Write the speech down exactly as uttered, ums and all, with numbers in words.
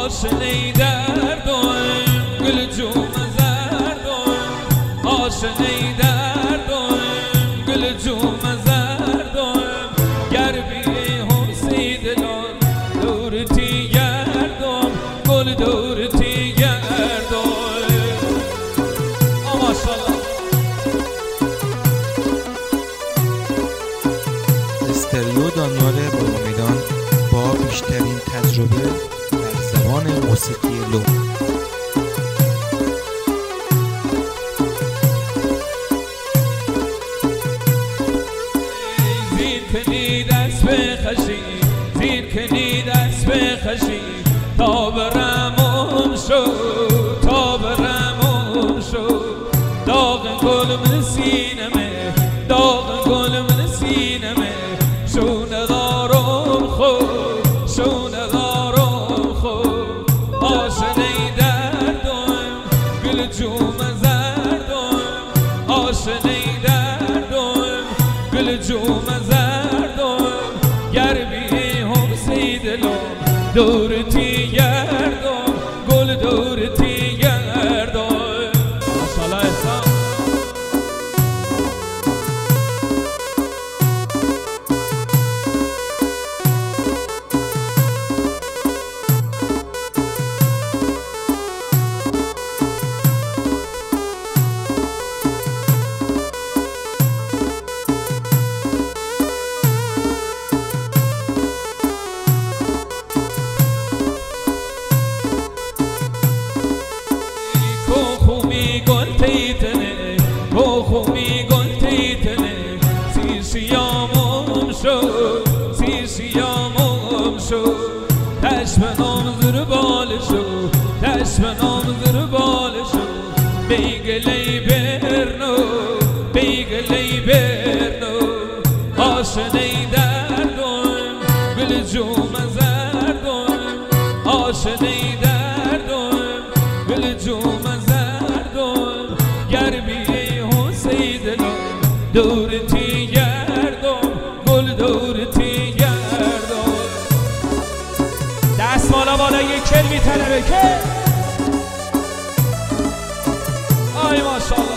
آشنی دردم گل جوم زردم آشنی دردم گل جوم زردم گر بی حسی دلان دورتی گردم گل دورتی گردم. آه ماشاءالله. استریو دانیال باقامیدان با بیشترین تجربه در زبان موسیقی لو. زیر کنی دست بخشی زیر کنی دست بخشی تا برمون شو تا برمون شو داغ گل من سینمه داغ گل من سینمه شونه دارم خوب شونه دارم خوب آشنی دردم گل جوم زردم آشنی دردم گل جوم زردم گر بی حسی دلم دورتی گردم گل دورتی گردم. ماشاءالله احسان. خوبی گل تیتنه سی سیامم شو سی سیامم شو تشمنام زر بال شو تشمنام زر بال شو بیگلی برنو بیگلی برنو آشنی دردم گل جوم زردم آشنی دردم گل جوم زردم گر بی دورتی گردم گل دورتی گردم. دست بالا بالا یک کل میتنه بکن. آی ماشاءالله.